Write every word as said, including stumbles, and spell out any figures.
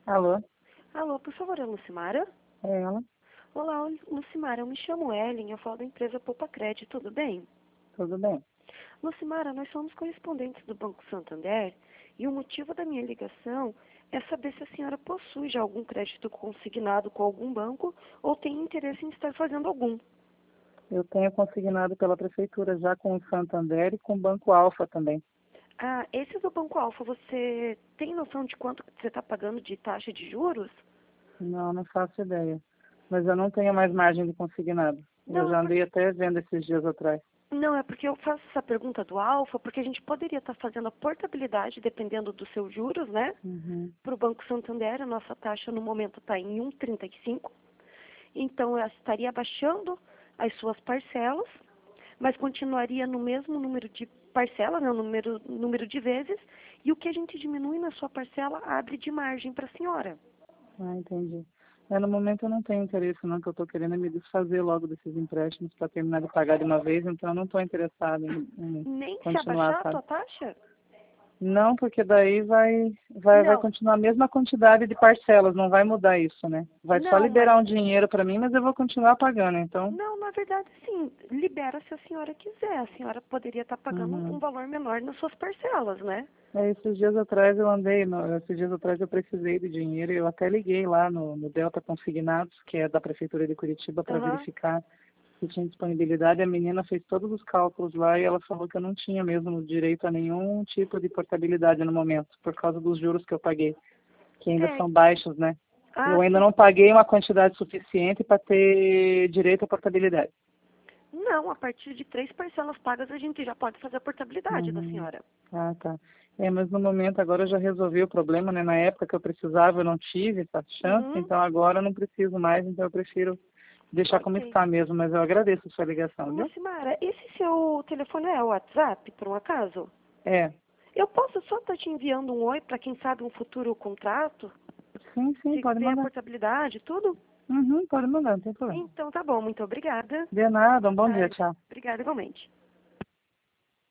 Alô? Alô, por favor, é Lucimara? É ela? Olá, Lucimara, eu me chamo Ellen, eu falo da empresa Poupa Crédito, tudo bem? Tudo bem? Lucimara, nós somos correspondentes do Banco Santander e o motivo da minha ligação é saber se a senhora possui já algum crédito consignado com algum banco ou tem interesse em estar fazendo algum. Eu tenho consignado pela prefeitura já com o Santander e com o Banco Alfa também. Ah, esse do Banco Alfa, você tem noção de quanto que você está pagando de taxa de juros? Não, não faço ideia. Mas eu não tenho mais margem de consignado. Eu Não, é já porque andei até vendo esses dias atrás. Não, é porque eu faço essa pergunta do Alfa, porque a gente poderia estar fazendo a portabilidade, dependendo dos seus juros, né? Uhum. Para o Banco Santander, a nossa taxa no momento está em um vírgula trinta e cinco. Então, eu estaria abaixando as suas parcelas, mas continuaria no mesmo número de parcelas, né? número, número de vezes, e o que a gente diminui na sua parcela abre de margem para a senhora. Ah, entendi. É, no momento eu não tenho interesse não, que eu estou querendo é me desfazer logo desses empréstimos para terminar de pagar de uma vez, então eu não estou interessado em, em Nem se continuar, abaixar a sabe? tua taxa? Não, porque daí vai, vai, vai Não, continuar a mesma quantidade de parcelas, não vai mudar isso, né? Vai só não, mas liberar um dinheiro para mim, mas eu vou continuar pagando, então. Não, na verdade, sim. Libera se a senhora quiser. A senhora poderia estar pagando um Uhum. valor menor nas suas parcelas, né? É, esses dias atrás eu andei, no- esses dias atrás eu precisei de dinheiro e eu até liguei lá no, no Delta Consignados, que é da Prefeitura de Curitiba, para Aham. verificar se tinha disponibilidade. A menina fez todos os cálculos lá e ela falou que eu não tinha mesmo direito a nenhum tipo de portabilidade no momento, por causa dos juros que eu paguei, que ainda É. são baixos, né? Eu Ah, ainda sim. não paguei uma quantidade suficiente para ter direito à portabilidade. Não, a partir de três parcelas pagas a gente já pode fazer a portabilidade da Uhum. senhora. Ah, tá. É, mas no momento agora eu já resolvi o problema, né? Na época que eu precisava eu não tive essa chance, Uhum. então agora eu não preciso mais, então eu prefiro deixar como Ok. está mesmo, mas eu agradeço a sua ligação, viu? Lucimara, esse seu telefone é o WhatsApp, por um acaso? É, Eu posso só estar te enviando um oi para quem sabe um futuro contrato? sim, sim, Se pode tem a mandar. portabilidade, tudo? Uhum, pode mandar, não tem problema. Então tá bom, muito obrigada. De nada, um bom dia, Tá, tchau. obrigada igualmente.